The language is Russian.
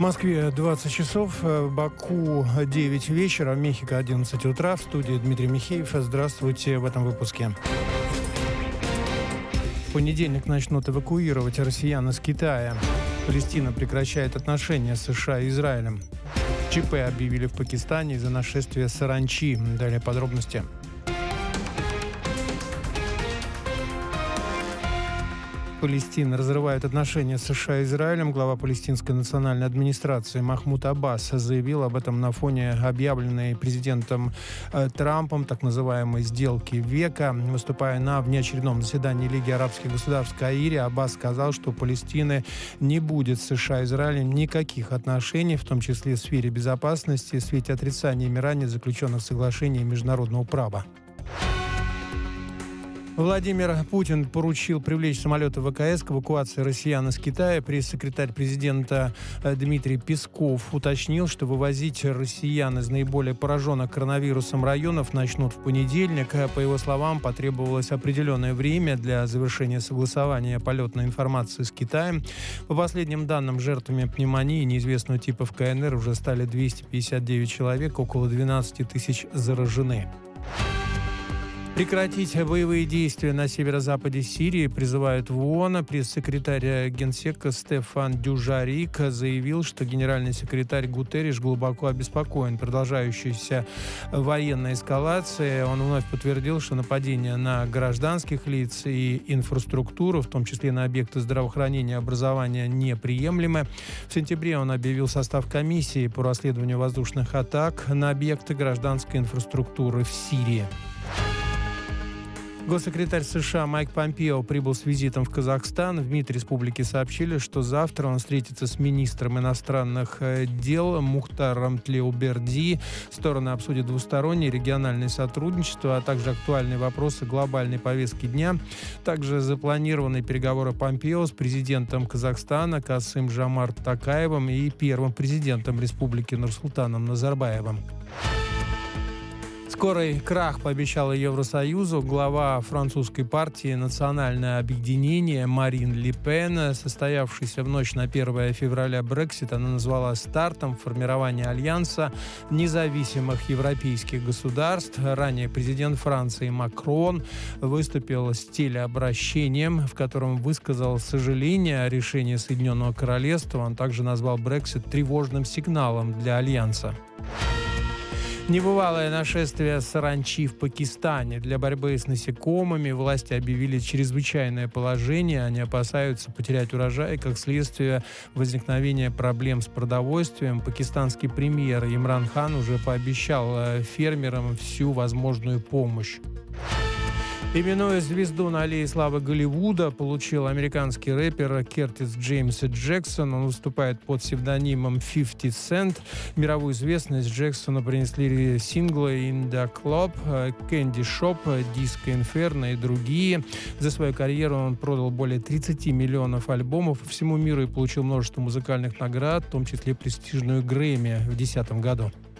В Москве 20 часов, в Баку 9 вечера, в Мехико 11 утра. В студии Дмитрий Михеев. Здравствуйте в этом выпуске. В понедельник начнут эвакуировать россиян из Китая. Палестина прекращает отношения с США и Израилем. ЧП объявили в Пакистане из-за нашествия саранчи. Далее подробности. Палестина разрывает отношения с США и Израилем. Глава палестинской национальной администрации Махмуд Аббас заявил об этом на фоне объявленной президентом Трампом так называемой «сделки века». Выступая на внеочередном заседании Лиги арабских государств в Каире, Аббас сказал, что у Палестины не будет с США и Израилем никаких отношений, в том числе в сфере безопасности, в свете отрицания ими ранее заключенных соглашений международного права. Владимир Путин поручил привлечь самолеты ВКС к эвакуации россиян из Китая. Пресс-секретарь президента Дмитрий Песков уточнил, что вывозить россиян из наиболее пораженных коронавирусом районов начнут в понедельник. По его словам, потребовалось определенное время для завершения согласования полетной информации с Китаем. По последним данным, жертвами пневмонии неизвестного типа в КНР уже стали 259 человек, около 12 тысяч заражены. Прекратить боевые действия на северо-западе Сирии призывают в ООН. Пресс-секретарь Генсека Стефан Дюжарик заявил, что генеральный секретарь Гутерриш глубоко обеспокоен продолжающейся военной эскалацией. Он вновь подтвердил, что нападения на гражданских лиц и инфраструктуру, в том числе на объекты здравоохранения и образования, неприемлемы. В сентябре он объявил состав комиссии по расследованию воздушных атак на объекты гражданской инфраструктуры в Сирии. Госсекретарь США Майк Помпео прибыл с визитом в Казахстан. В МИД республики сообщили, что завтра он встретится с министром иностранных дел Мухтаром Тлеуберди. Стороны обсудят двустороннее и региональное сотрудничество, а также актуальные вопросы глобальной повестки дня. Также запланированы переговоры Помпео с президентом Казахстана Касым-Жомарт Токаевым и первым президентом республики Нурсултаном Назарбаевым. Скорый крах пообещала Евросоюзу глава французской партии «Национальное объединение» Марин Ле Пен. Состоявшийся в ночь на 1 февраля Брексит она назвала стартом формирования альянса независимых европейских государств. Ранее президент Франции Макрон выступил с телеобращением, в котором высказал сожаление о решении Соединенного Королевства. Он также назвал Брексит тревожным сигналом для альянса. Небывалое нашествие саранчи в Пакистане. Для борьбы с насекомыми власти объявили чрезвычайное положение. Они опасаются потерять урожай как следствие возникновения проблем с продовольствием. Пакистанский премьер Имран Хан уже пообещал фермерам всю возможную помощь. Именную звезду на аллее славы Голливуда получил американский рэпер Кертис Джеймс Джексон. Он выступает под псевдонимом 50 Cent. Мировую известность Джексону принесли синглы «In the Club», «Candy Shop», «Disco Inferno» и другие. За свою карьеру он продал более 30 миллионов альбомов по всему миру и получил множество музыкальных наград, в том числе престижную Грэмми в 2010 году.